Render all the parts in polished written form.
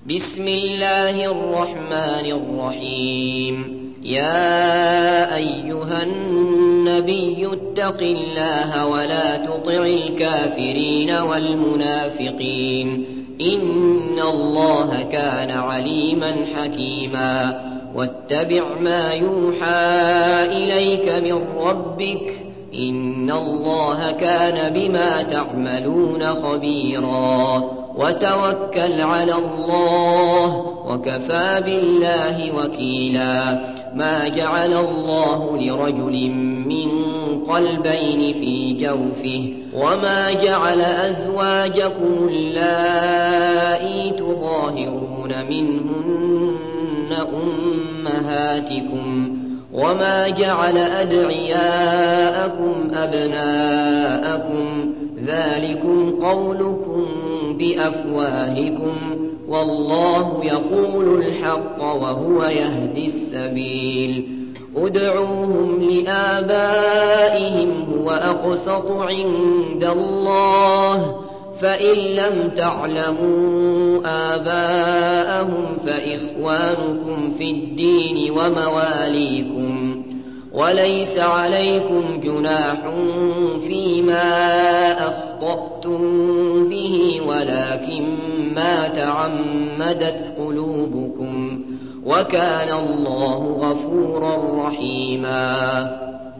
بسم الله الرحمن الرحيم. يا أيها النبي اتق الله ولا تطع الكافرين والمنافقين إن الله كان عليما حكيما. واتبع ما يوحى إليك من ربك إن الله كان بما تعملون خبيرا. وتوكل على الله وكفى بالله وكيلا. ما جعل الله لرجل من قلبين في جوفه وما جعل أزواجكم اللائي تظاهرون منهن أمهاتكم وما جعل أدعياءكم أبناءكم ذلكم قولكم بأفواهكم والله يقول الحق وهو يهدي السبيل. ادعوهم لآبائهم هو أقسط عند الله فإن لم تعلموا آباءهم فإخوانكم في الدين ومواليكم وليس عليكم جناح فيما أخطأتم به ولكن ما تعمدت قلوبكم وكان الله غفورا رحيما.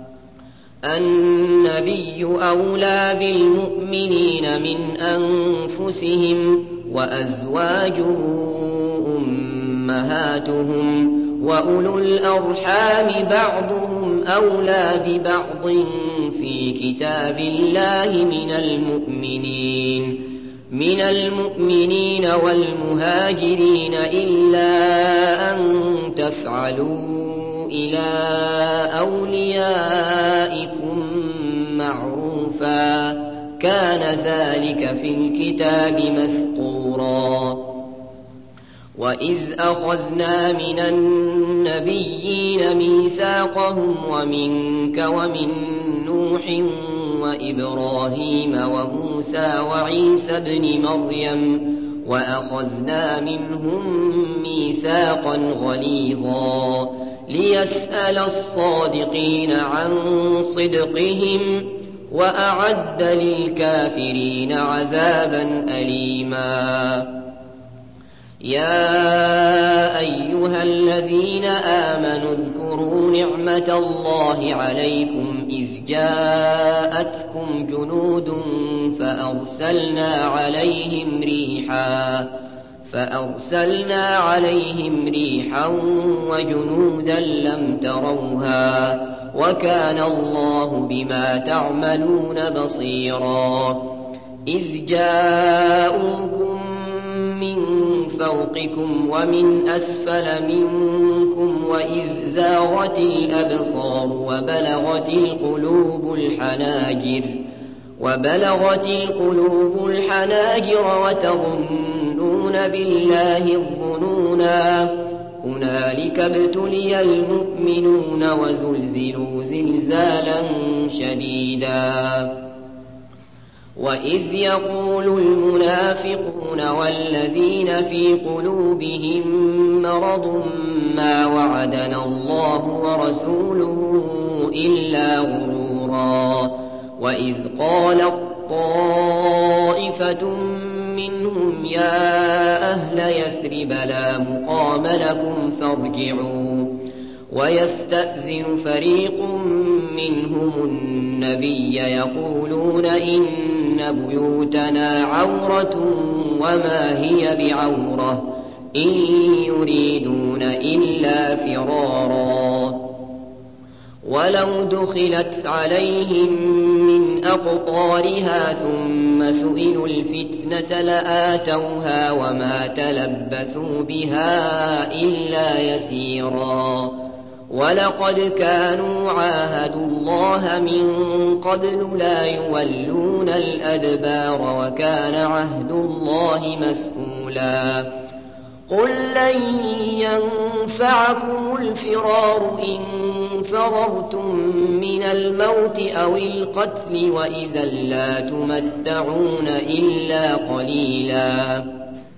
النبي أولى بالمؤمنين من أنفسهم وأزواجه أمهاتهم وأولو الأرحام بعضهم أولى ببعض في كتاب الله من المؤمنين والمهاجرين إلا أن تفعلوا إلى أوليائكم معروفا كان ذلك في الكتاب مسطورا. وإذ أخذنا من النبيين ميثاقهم ومنك ومن نوح وإبراهيم وموسى وعيسى ابن مريم وأخذنا منهم ميثاقا غليظا ليسأل الصادقين عن صدقهم وأعد للكافرين عذابا أليما. يا أيها الذين آمنوا اذكروا نعمة الله عليكم إذ جاءتكم جنود فأرسلنا عليهم ريحا وجنودا لم تروها وكان الله بما تعملون بصيرا. إذ جاءوكم من فوقكم ومن أسفل منكم وإذ زاغت الأبصار وبلغت القلوب الحناجر وتظنون بالله الظنونا هنالك ابتلي المؤمنون وزلزلوا زلزالا شديدا. وإذ يقول المنافقون والذين في قلوبهم مرض ما وعدنا الله ورسوله إلا غرورا. وإذ قالت طائفة منهم يا أهل يثرب لا مقام لكم فارجعوا ويستأذن فريق منهم النبي يقولون إن بيوتنا عورة وما هي بعورة إن يريدون إلا فرارا. ولو دخلت عليهم من أقطارها ثم سئلوا الفتنة لآتوها وما تلبثوا بها إلا يسيرا. ولقد كانوا عاهدوا الله من قبل لا يولون الأدبار وكان عهد الله مسؤولا. قل لن ينفعكم الفرار إن فررتم من الموت أو القتل وإذا لا تمتعون إلا قليلا.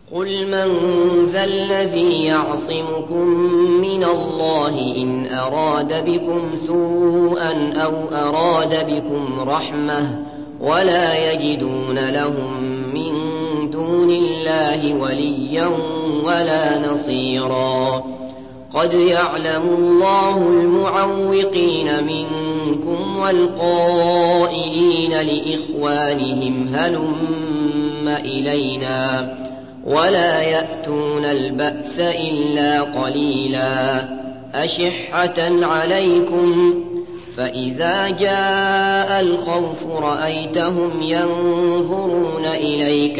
قل من ذا الذي يعصمكم من الله إن أراد بكم سوءا أو أراد بكم رحمة ولا يجدون لهم من دون الله وليا ولا نصيرا قد يعلم الله المعوقين منكم والقائلين لإخوانهم هلم إلينا ولا يأتون البأس إلا قليلا أشحة عليكم فإذا جاء الخوف رأيتهم ينظرون إليك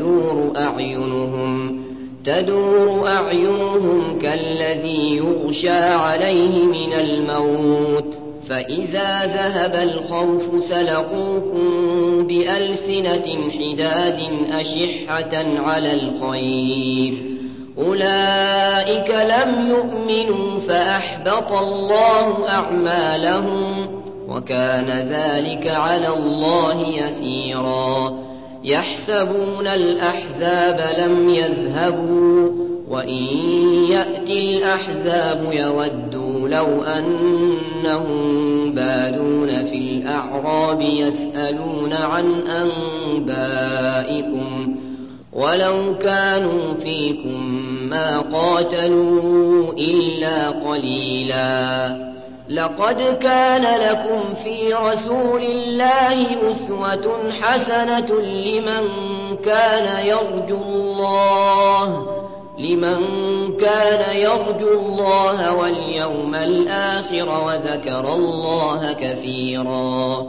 تدور أعينهم كالذي يغشى عليه من الموت فإذا ذهب الخوف سلقوكم بألسنة حداد أشحة على الخير أولئك لم يؤمنوا فأحبط الله أعمالهم وكان ذلك على الله يسيرا يحسبون الأحزاب لم يذهبوا وإن يأتي الأحزاب يودوا لو أنهم بادون في الأعراب يسألون عن أنبائكم ولو كانوا فيكم ما قاتلوا إلا قليلا لقد كان لكم في رسول الله أسوة حسنة لمن كان يرجو الله واليوم الآخر وذكر الله كثيرا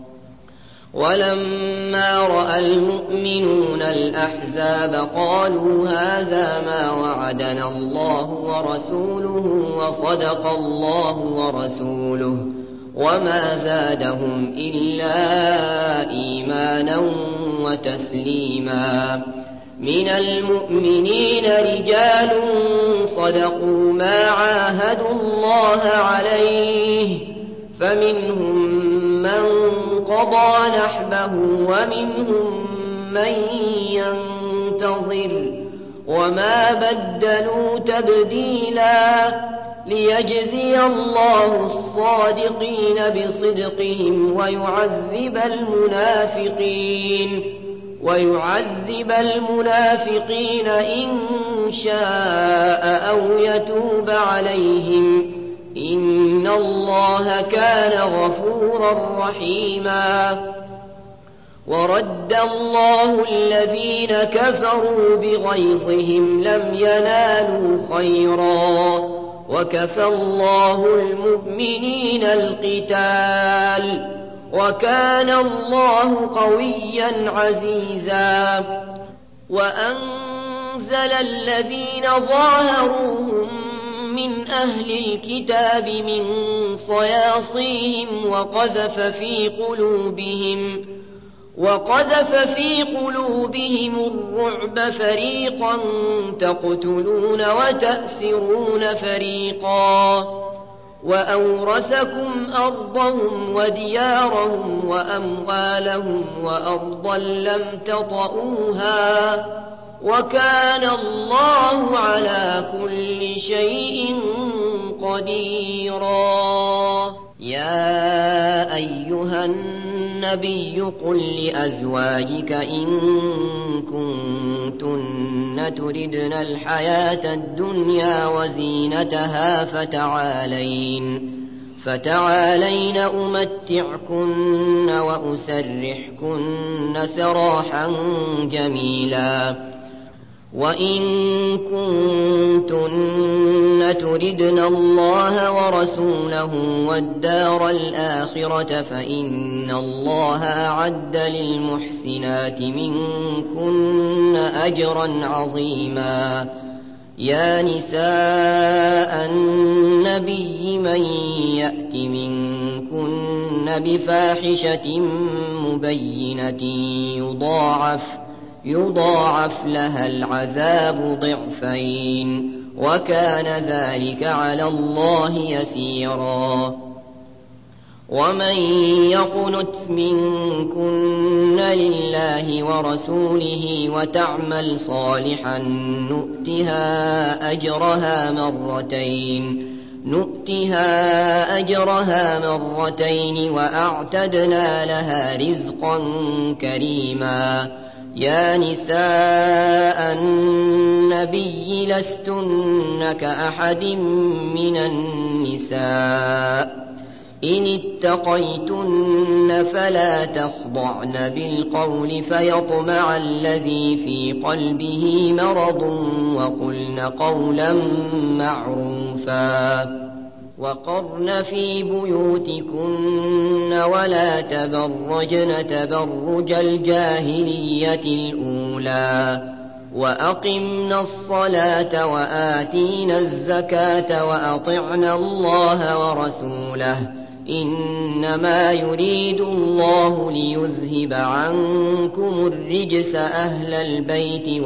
ولما رأى المؤمنون الأحزاب قالوا هذا ما وعدنا الله ورسوله وصدق الله ورسوله وما زادهم إلا إيمانا وتسليما من المؤمنين رجال صدقوا ما عاهدوا الله عليه فمنهم من قضى نحبه ومنهم من ينتظر وما بدلوا تبديلا ليجزي الله الصادقين بصدقهم ويعذب المنافقين إن شاء أو يتوب عليهم إن الله كان غفورا رحيما ورد الله الذين كفروا بغيظهم لم ينالوا خيرا وكفى الله المؤمنين القتال وكان الله قويا عزيزا وأنزل الذين ظاهروهم من أهل الكتاب من صياصيهم وقذف في قلوبهم الرعب فريقا تقتلون وتأسرون فريقا وأورثكم أرضهم وديارهم وأموالهم وأرضا لم تطئوها وكان الله على كل شيء قديرا يا أيها النبي قل لأزواجك إن كنتن تردن الحياة الدنيا وزينتها فتعالين أمتعكن وأسرحكن سراحا جميلا وإن كنتن تردن الله ورسوله والدار الآخرة فإن الله أعد للمحسنات منكن أجرا عظيما يا نساء النبي من يأت منكن بفاحشة مبينة يضاعف لها العذاب ضعفين وكان ذلك على الله يسيرا ومن يقنت منكن لله ورسوله وتعمل صالحا نؤتها أجرها مرتين وأعتدنا لها رزقا كريما. يا نساء النبي لستن كأحد من النساء إن اتقيتن فلا تخضعن بالقول فيطمع الذي في قلبه مرض وقلن قولا معروفا. وقرن في بيوتكن ولا تبرجن تبرج الجاهلية الأولى وأقمنا الصلاة وآتينا الزكاة وأطعنا الله ورسوله إنما يريد الله ليذهب عنكم الرجس أهل البيت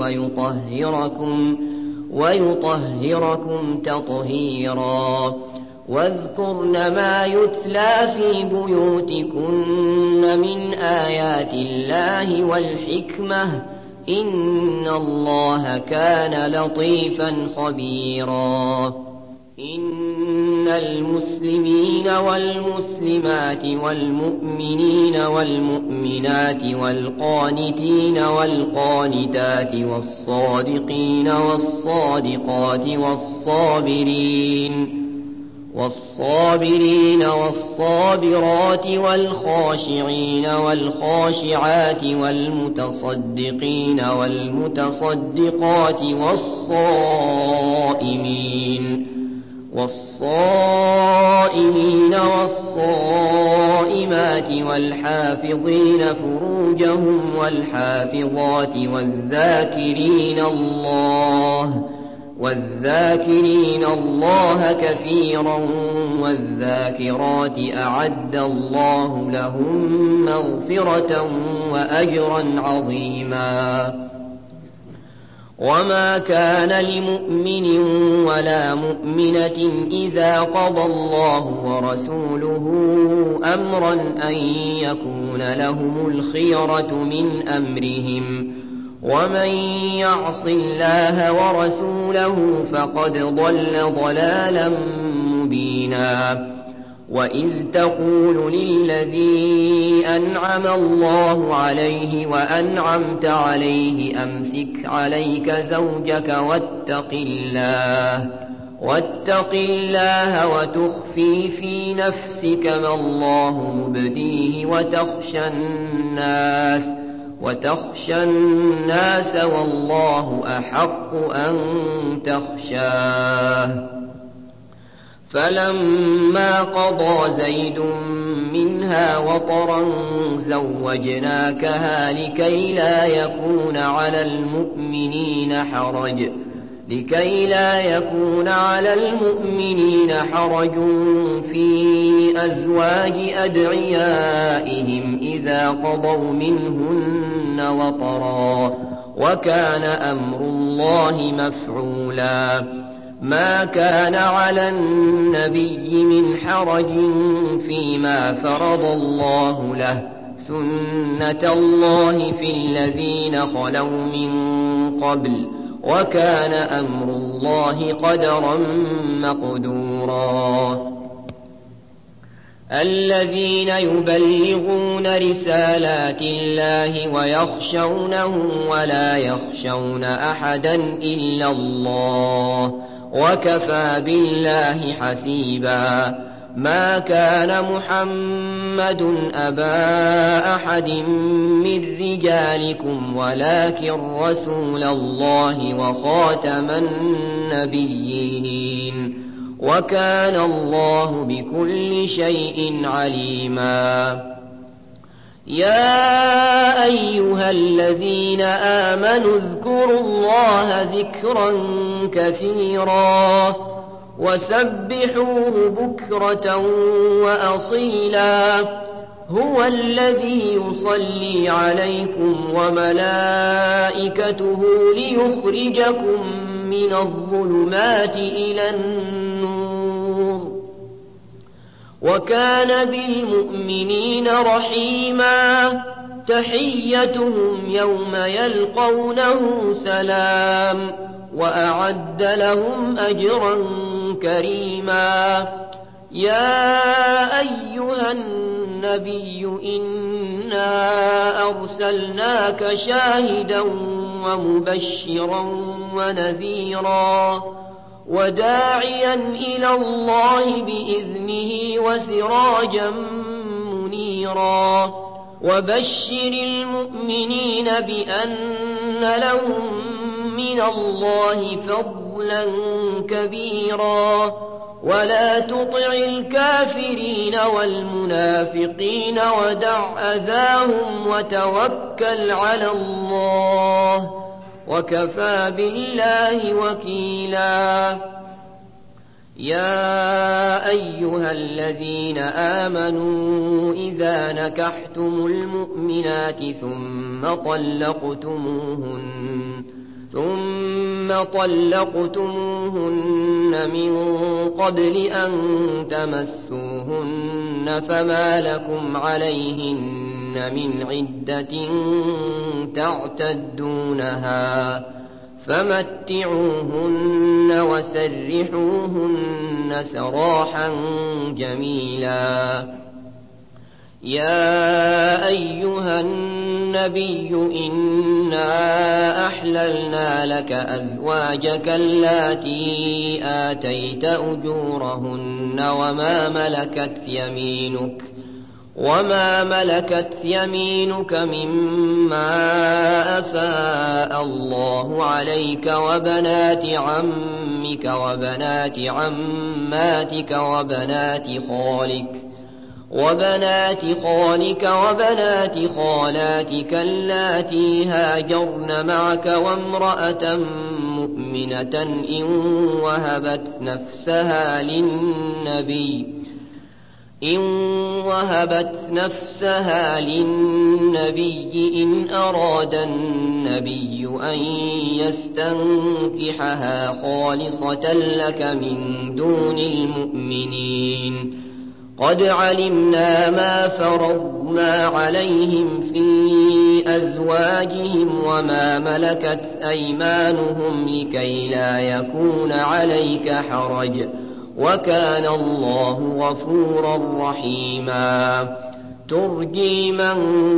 ويطهركم تطهيرا. واذكرن ما يتلى في بيوتكن من آيات الله والحكمة إن الله كان لطيفا خبيرا. إن المسلمين والمسلمات والمؤمنين والمؤمنات والقانتين والقانتات والصادقين والصادقات والصابرين والصابرات والخاشعين والخاشعات والمتصدقين والمتصدقات والصائمين والصائمات والحافظين فروجهم والحافظات والذاكرين الله كثيرا والذاكرات أعد الله لهم مغفرة وأجرا عظيما. وما كان لمؤمن ولا مؤمنة إذا قضى الله ورسوله أمرا أن يكون لهم الخيرة من أمرهم ومن يعص الله ورسوله فقد ضل ضلالا مبينا. وإذ تقول للذي أنعم الله عليه وأنعمت عليه أمسك عليك زوجك واتق الله وتخفي في نفسك ما الله مبديه وتخشى الناس والله أحق أن تخشاه. فلما قضى زيد منها وطرا زوجناكها لكي لا يكون على المؤمنين حرج في أزواج أدعيائهم إذا قضوا منهن وطرا وكان أمر الله مفعولا. ما كان على النبي من حرج فيما فرض الله له سنة الله في الذين خلوا من قبل وكان أمر الله قدرا مقدورا. الذين يبلغون رسالات الله ويخشونه ولا يخشون أحدا إلا الله وكفى بالله حسيبا. ما كان محمد أبا أحد من رجالكم ولكن رسول الله وخاتم النبيين وكان الله بكل شيء عليما. يا أيها الذين آمنوا اذكروا الله ذكرا كثيرا وسبحوه بكرة وأصيلا. هو الذي يصلي عليكم وملائكته ليخرجكم من الظلمات إلى النور وكان بالمؤمنين رحيما تحيتهم يوم يلقونه سلام وأعد لهم أجرا كريما يا أيها النبي إنا أرسلناك شاهدا ومبشرا ونذيرا وداعيا إلى الله بإذنه وسراجا منيرا وبشر المؤمنين بأن لهم من الله فضلا كبيرا ولا تطع الكافرين والمنافقين ودع أذاهم وتوكل على الله وكفى بالله وكيلا يا أيها الذين آمنوا إذا نكحتم المؤمنات ثم طلقتموهن من قبل أن تمسوهن فما لكم عليهن من عدة تعتدونها فمتعوهن وسرحوهن سراحا جميلا يا أيها النبي إنا أحللنا لك أزواجك اللاتي آتيت أجورهن وما ملكت يمينك مما أفاء الله عليك وبنات عمك وبنات عماتك وبنات خالك وبنات خالاتك اللاتي هاجرن معك وامرأة مؤمنة إن وهبت نفسها للنبي إن أراد النبي أن يستنكحها خالصة لك من دون المؤمنين قد علمنا ما فرضنا عليهم في أزواجهم وما ملكت أيمانهم لكي لا يكون عليك حرج وكان الله غفورا رحيما ترجي من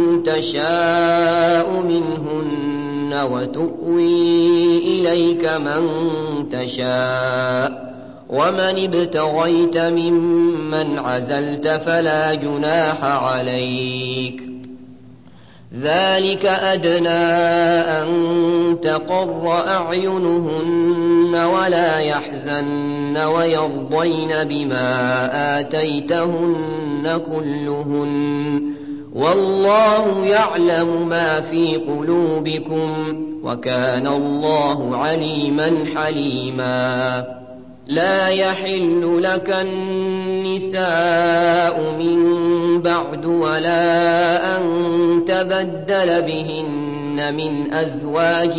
تشاء منهن وتؤوي إليك من تشاء ومن ابتغيت ممن عزلت فلا جناح عليك ذلك أدنى أن تقر أعينهن ولا يحزن ويرضين بما آتيتهن كلهن والله يعلم ما في قلوبكم وكان الله عليما حليما لا يحل لك النساء من بعد ولا أن تبدل بهن من أزواج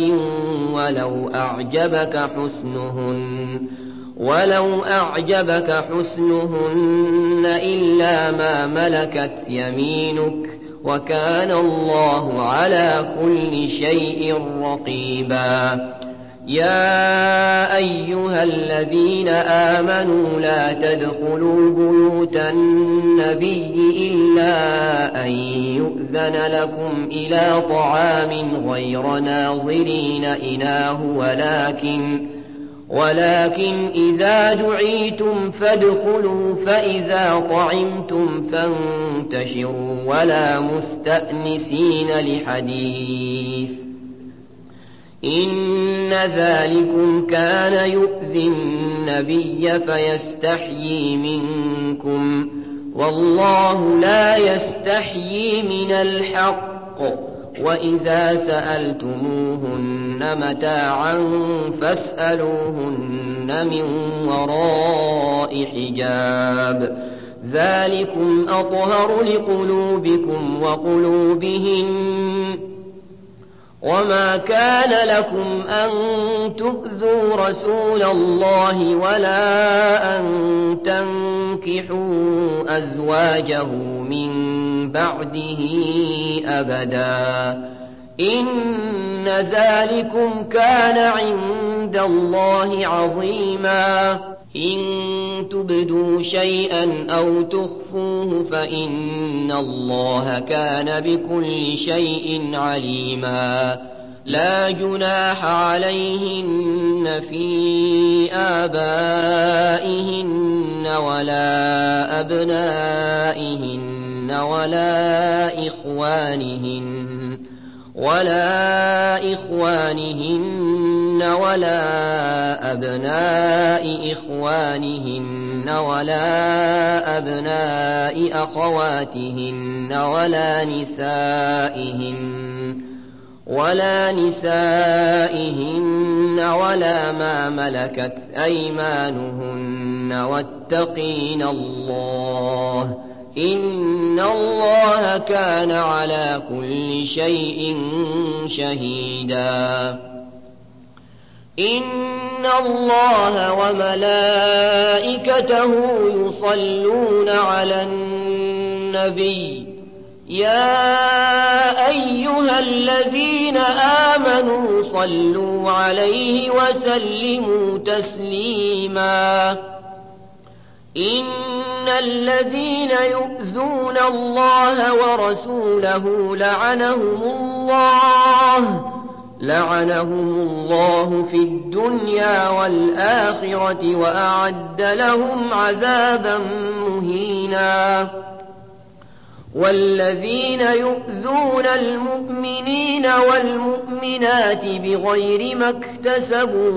ولو أعجبك حسنهن إلا ما ملكت يمينك وكان الله على كل شيء رقيبا يا أيها الذين آمنوا لا تدخلوا بيوت النبي إلا أن يؤذن لكم إلى طعام غير ناظرين إناه ولكن إذا دعيتم فادخلوا فإذا طعمتم فانتشروا ولا مستأنسين لحديث إن ذلكم كان يؤذي النبي فيستحيي منكم والله لا يستحيي من الحق وإذا سألتموهن متاعا فاسألوهن من وراء حجاب ذلكم أطهر لقلوبكم وقلوبهن وما كان لكم أن تؤذوا رسول الله ولا أن تنكحوا أزواجه من بعده أبدا إن ذلكم كان عند الله عظيما إن تبدوا شيئا أو تخفوه فإن الله كان بكل شيء عليما لا جناح عليهن في آبائهن ولا أبنائهن ولا إخوانهن ولا أبناء إخوانهن ولا أبناء أخواتهن ولا نسائهن ولا ما ملكت أيمانهن واتقين الله إن الله كان على كل شيء شهيدا إن الله وملائكته يصلون على النبي يا أيها الذين آمنوا صلوا عليه وسلموا تسليما إن الذين يؤذون الله ورسوله لعنهم الله في الدنيا والآخرة وأعد لهم عذابا مهينا والذين يؤذون المؤمنين والمؤمنات بغير ما اكتسبوا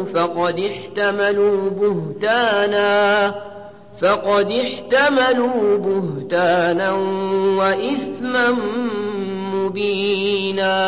فقد احتملوا بهتانا وإثما مبينا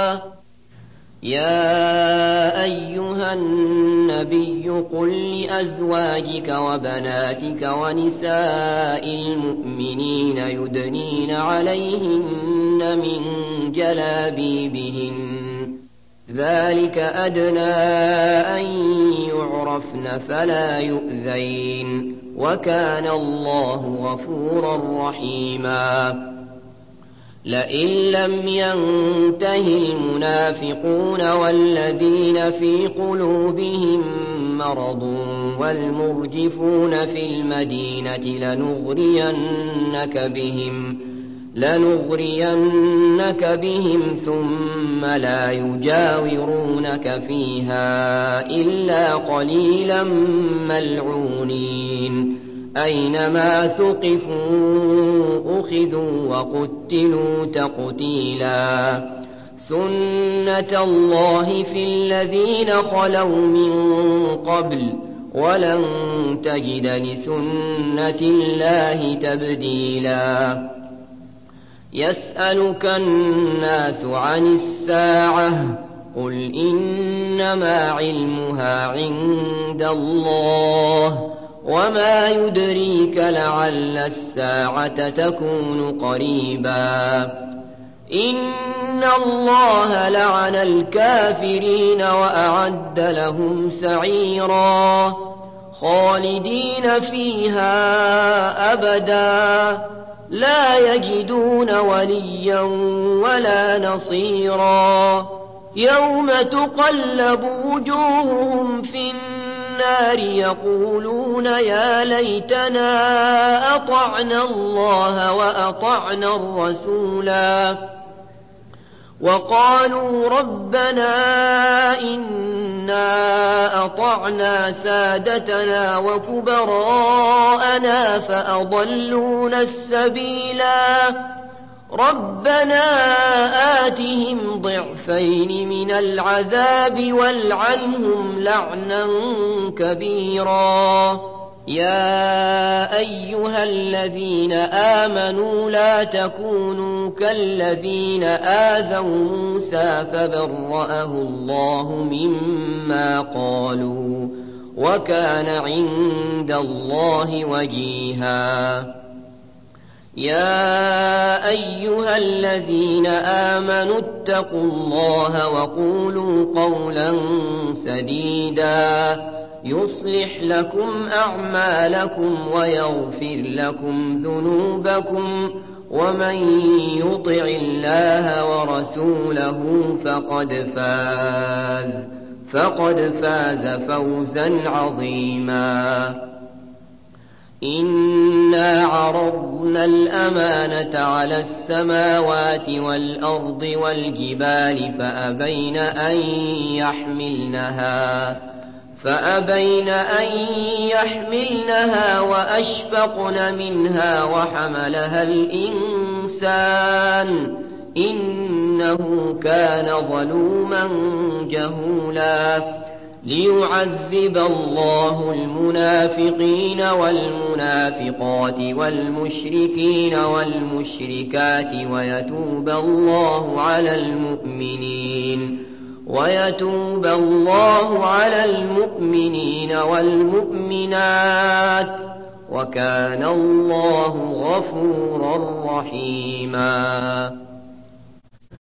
يا أيها النبي قل لأزواجك وبناتك ونساء المؤمنين يدنين عليهن من جلابيبهن ذلك أدنى أن يعرفن فلا يؤذين وكان الله غفورا رحيما لئن لم ينته المنافقون والذين في قلوبهم مرض والمرجفون في المدينة لنغرينك بهم ثم لا يجاورونك فيها إلا قليلا ملعونين أينما ثقفوا أخذوا وقتلوا تقتيلا سنة الله في الذين خلوا من قبل ولن تجد لسنة الله تبديلا يسألك الناس عن الساعة قل إنما علمها عند الله وما يدريك لعل الساعة تكون قريبا إن الله لعن الكافرين وأعد لهم سعيرا خالدين فيها أبدا لا يجدون وليا ولا نصيرا يوم تقلب وجوههم في النار يقولون يا ليتنا أطعنا الله وأطعنا الرسولا وقالوا ربنا إنا أطعنا سادتنا وكبراءنا فأضلونا السبيلا ربنا آتهم ضعفين من العذاب والعنهم لعنا كبيرا يا أيها الذين آمنوا لا تكونوا كالذين آذوا موسى فبرأه الله مما قالوا وكان عند الله وجيها يا أيها الذين آمنوا اتقوا الله وقولوا قولا سديدا يصلح لكم أعمالكم ويغفر لكم ذنوبكم ومن يطع الله ورسوله فقد فاز فوزا عظيما. إنا عرضنا الأمانة على السماوات والأرض والجبال فأبين أن يحملنها وأشفقن منها وحملها الإنسان إنه كان ظلوما جهولا. ليعذب الله المنافقين والمنافقات والمشركين والمشركات ويتوب الله على المؤمنين والمؤمنات وكان الله غفورا رحيما.